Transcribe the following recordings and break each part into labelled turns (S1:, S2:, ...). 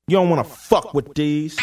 S1: You don't wanna fuck with these.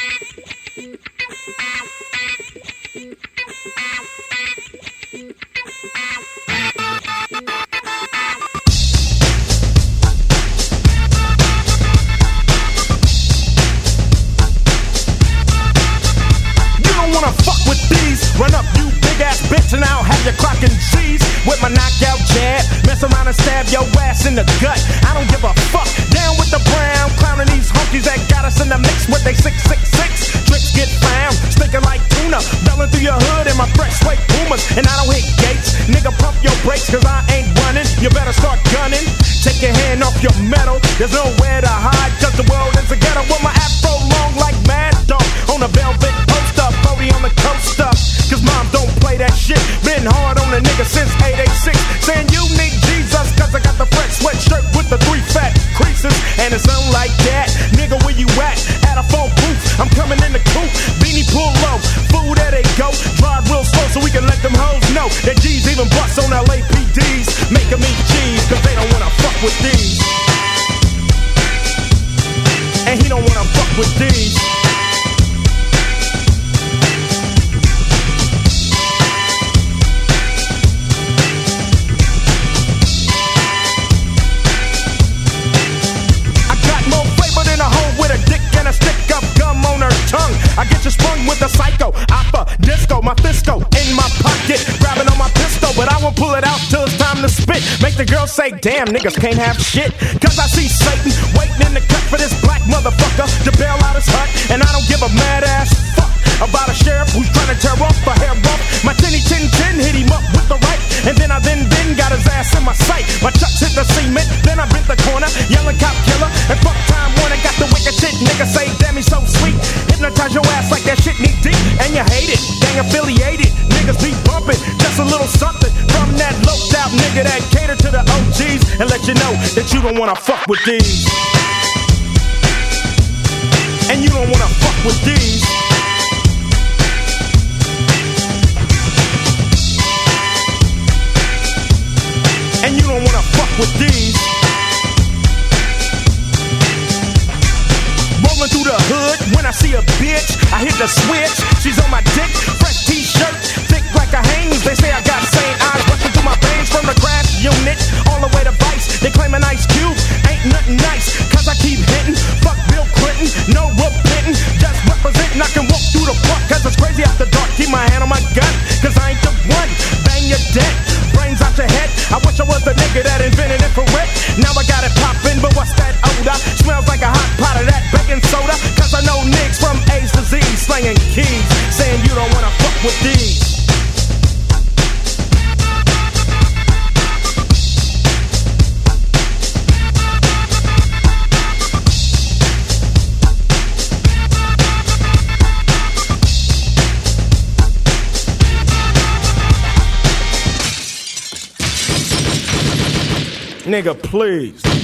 S1: Run up, you big ass bitch, and I'll have you clocking G's with my knockout jab. Mess around and stab your ass in the gut. I don't give a fuck. Down with the brown, clowning these honkies that got us in the mix with they 666. Tricks get found, stinking like tuna, belling through your hood in my fresh suede Pumas, and I don't hit gates. Nigga, pump your brakes, cause I ain't running. You better start gunning. Take your hand off your metal. There's nowhere to hide, cause the world is a ghetto. With my afro long like Mad Dog on a velvet poster, 40 on the coaster. Cause mom don't play that shit. Been hard on a nigga since 886. Saying you need Jesus cause I got the fresh sweatshirt with the 3 fat creases. And it's something like that. Nigga, where you at? At a phone booth. I'm coming in the coupe. Beanie pull low. Food there they go. Drive real slow so we can let them hoes know that G's even bust on LAPDs. Making me cheese cause they don't wanna fuck with these. And he don't wanna fuck with these. I get you sprung with a psycho, oppa, disco, my fisco in my pocket, grabbing on my pistol, but I won't pull it out till it's time to spit. Make the girl say, damn, niggas can't have shit. Cause I see Satan waiting in the cut for this black motherfucker to bail out his hut, and I don't give a mad ass fuck about a sheriff who's trying to tear off a hair rough. My tinny tin tin hit him up with the right, and then I then got his ass in my sight. My chucks hit the cement, then I bit the corner, yelling cop killer, and fuck Time Warner got the wicked shit. Nigga say, damn, he's so sweet. Hypnotize your ass like that shit need deep, and you hate it, gang affiliated. Niggas be bumping, just a little something from that loped out nigga that cater to the OGs and let you know that you don't wanna fuck with these. And you don't wanna fuck with these. And you don't wanna fuck with these. Rolling through the hood, when I see a bitch, I hit the switch. She's on my dick, fresh t-shirt, thick like a Hanes. They say I got St. Eyes rushing through my veins from the crash unit all the way to Vice. They claim an Ice Cube ain't nothing nice, cause I keep hitting. Fuck Bill Clinton, no repenting, just representing. I can walk through the park cause it's crazy after dark. Keep my hand on my gun, cause I ain't the one. Bang, you're dead, brains out your head. I wish I was the nigga that invented infrared. Now I got it poppin', but what's that odor? Smells like a hot pot of that baking soda. Cause I know niggas from A's to Z slanging keys, saying you don't wanna fuck with these. Nigga, please.